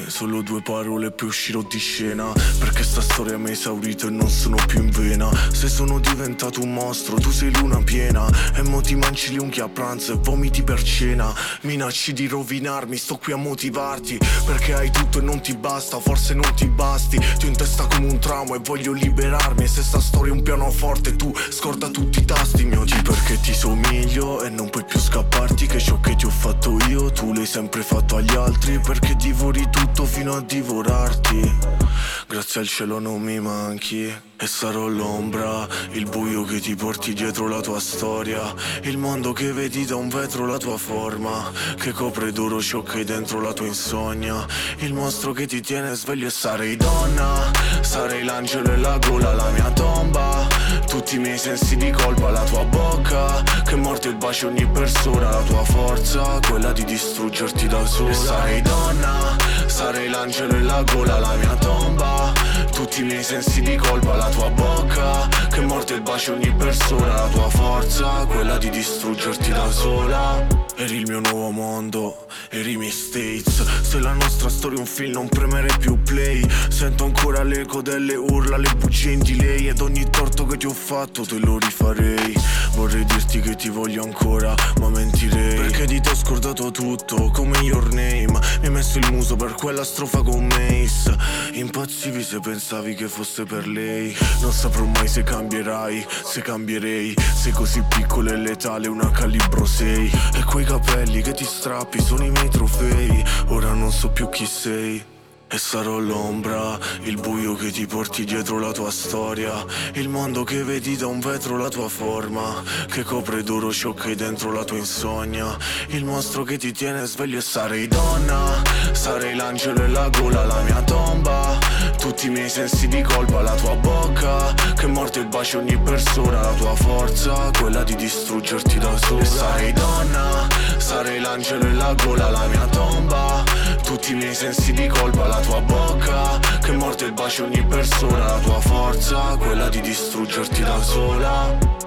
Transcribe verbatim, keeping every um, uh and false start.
me, solo due parole e poi uscirò di scena, perché sta storia mi ha esaurito e non sono più in vena. Se sono diventato un mostro, tu sei luna piena, e mo ti mangi le unghie a pranzo e vomiti per cena. Minacci di rovinarmi, sto qui a motivarti, perché hai tutto e non ti basta, forse non ti basti. Ti ho in testa come un tramo e voglio liberarmi, e se sta storia è un pianoforte tu scorda tutti i tasti. Mi odi perché ti somiglio e non puoi più scapparti, che ciò che ti ho fatto io tu l'hai sempre fatto agli altri, perché divori tutto fino a divorarti. Grazie al cielo non mi manchi e sarò l'ombra, il buio che ti porti dietro la tua storia, il mondo che vedi da un vetro la tua forma, che copre d'oro ciò che hai dentro la tua insonnia, il mostro che ti tiene sveglio. E sarei donna, sarei l'angelo e la gola, la mia tomba, tutti i miei sensi di colpa, la tua bocca che morde il bacio ogni persona, la tua forza, quella di distruggerti da sola. E sarei donna, sarei l'angelo e la gola, la mia tomba, tutti i miei sensi di colpa, la tua bocca che morde il bacio ogni persona, la tua forza, quella di distruggerti da sola. Eri il mio nuovo mondo, eri i miei States. Se la nostra storia è un film non premere più play. Sento ancora l'eco delle urla, le bugie in delay, ed ogni torto che ti ho fatto te lo rifarei. Vorrei dirti che ti voglio ancora, ma mentirei, perché di te ho scordato tutto, come Your Name. Mi hai messo il muso per quella strofa con Mace. Impazzivi se pensavi che fosse per lei. Non saprò mai se cambierai, se cambierei. Sei così piccolo e letale, una calibro sei. E quei capelli che ti strappi sono i miei trofei. Ora non so più chi sei. E sarò l'ombra, il buio che ti porti dietro la tua storia, il mondo che vedi da un vetro la tua forma, che copre d'oro ciò che hai dentro la tua insonnia, il mostro che ti tiene sveglio. E sarei donna, sarei l'angelo e la gola, la mia tomba, tutti i miei sensi di colpa, la tua bocca che morde il bacio ogni persona, la tua forza, quella di distruggerti da sola. E sarei donna, sarei l'angelo e la gola, la mia tomba, tutti i miei sensi di colpa, la tua bocca che morde il bacio ogni persona, la tua forza, quella di distruggerti da sola.